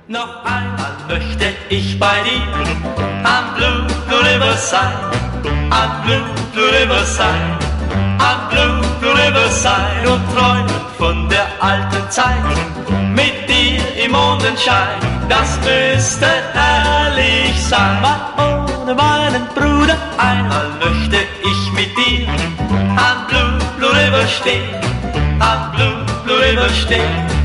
Noch einmal möchte ich bei dir am Blue, Blue River sein, am Blue, Blue River sein, am Blue, Blue River sein und träumen von der alten Zeit mit dir im Mondenschein. Das müsste herrlich sein, mal ohne meinen Bruder. Einmal möchte ich mit dir am Blue, Blue River stehen, am Blue, Blue River stehen.